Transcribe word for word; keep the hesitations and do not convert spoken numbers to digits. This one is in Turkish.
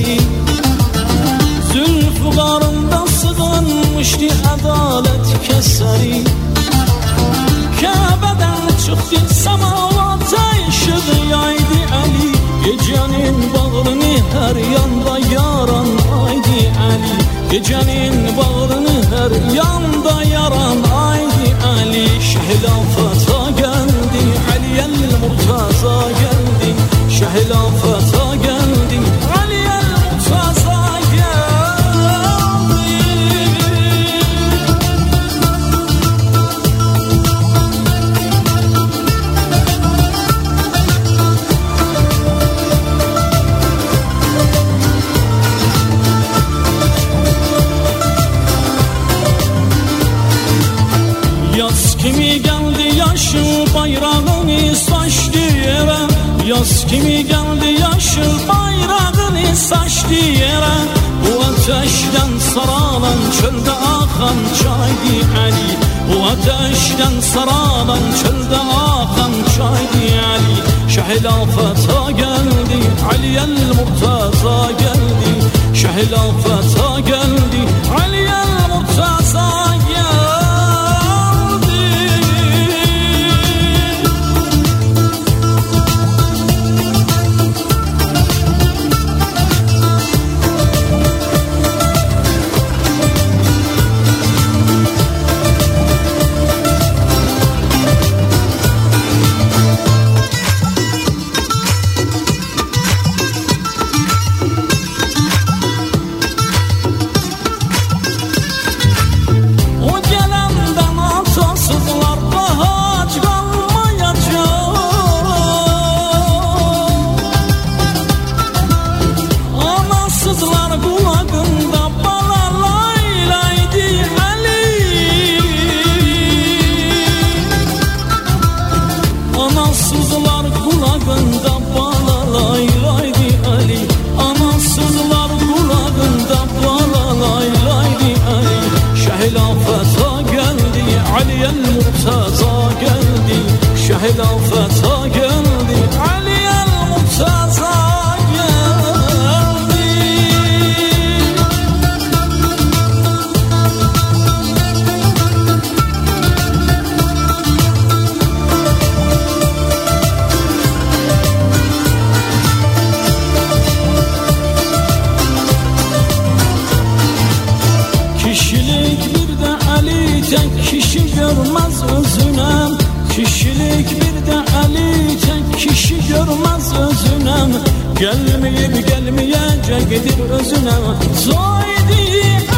eseri. Zülfü qarında sığınmışdı adalet keseri. Kəbədən çıxdı səmavata işıq yaydı Əli. Gecənin bağrını hər yanda yaran aydı Əli. Gecənin bağrını hər yanda yaran aydı Əli. Şəhilafata gəldi, Əliyəl Murtaza gəldi. Şəhilafata gəldi, Əliyəl Murtaza kimi geldi yaşıl bayrağını saçtı yere. Yaz kimi geldi yaşıl bayrağını saçtı yere. Bu ateşten saralan çölde akan çaydı Ali. Bu ateşten saralan çölde akan çaydı Ali. Şehilafata geldi, Aliyel Murtaza geldi. Şehilafata geldi, Aliyel Murtaza geldi. Anasızlar kulağında balalay laydi Ali. Anasızlar kulağında balalay laydi Ali. Şehilafata geldi, Aliyel Murtaza geldi. Şehilafata geldi, Aliyel Murtaza tek kişi görmez özüne. Kişilik bir de Ali tek kişi görmez özüne. Gelmeyip gelmeyecektir özüne. Zaydi